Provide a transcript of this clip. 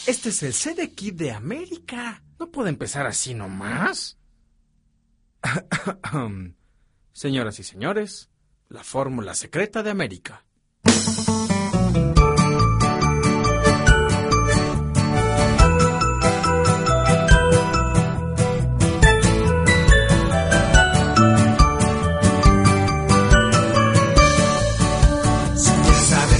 Este es el CD Kit de América. No puede empezar así nomás. Señoras y señores, la fórmula secreta de América.